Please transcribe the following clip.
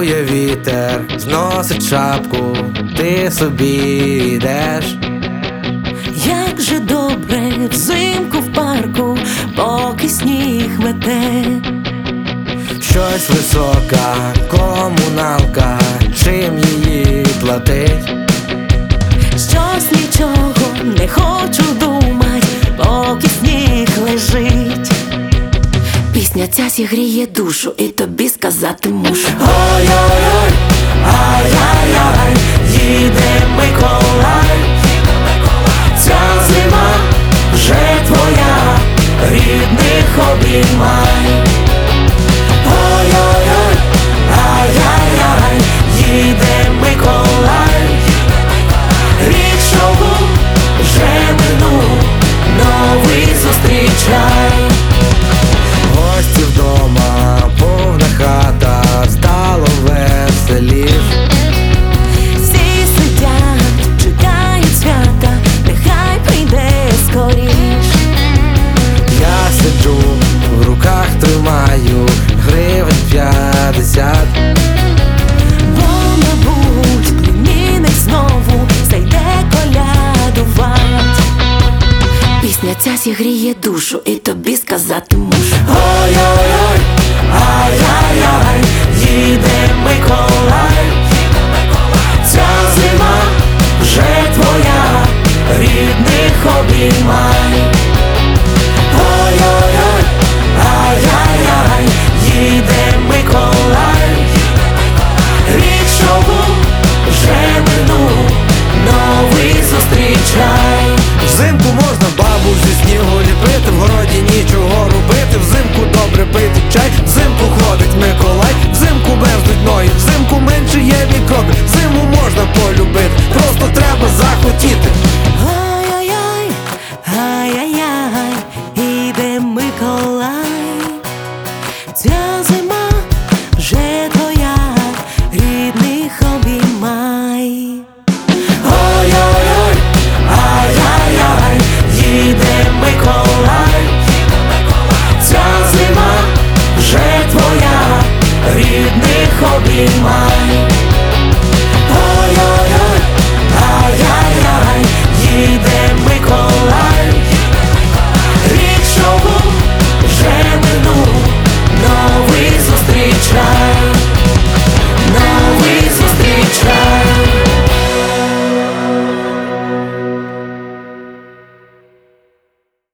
Дує вітер, зносить шапку, ти собі йдеш. Як же добре взимку в парку, поки сніг мете. Щось висока комуналка, чим її платить? Щось нічого не хочу думать, поки сніг лежить. Пісня ця зігріє душу, і тобі сказати мушу: ой-ой-ой, ай-яй-яй, їде Миколай. Ця зима вже твоя, рідних обіймай. Ой-ой-ой, ай-яй-яй, їде Миколай. Рік шову вже минув, новий зустрічай. Гості вдома, повна хата, стало веселіш. Всі сидять, чекають свята, нехай прийде скоріш. Я сиджу, в руках тримаю гривень 50. Бо, мабуть, племінник знову зайде колядувать. Пісня ця зігріє душу, і тобі сказати мушу: Ой-ой-ой, ай-яй-яй, їде Миколай. Ця зима вже твоя, рідних обіймай. Ой-ой-ой, ай-яй-яй, їде Миколай. Рік шову вже минув, новий зустрічай. Взимку можна бабу зі снігу ліпити, в городі нічого робити, взимку добре пити чай, взимку ходить Миколай, взимку мерзнуть ноги, взимку менше є мікроби, зиму можна полюбити, просто треба захотіти. ай-яй-яй, ай-яй-яй, іде Миколай. Ця зима вже твоя, рідних обіймай. Ой-ой-ой, ай-яй-яй, їде Миколай. Ця зима вже твоя, рідних обіймай.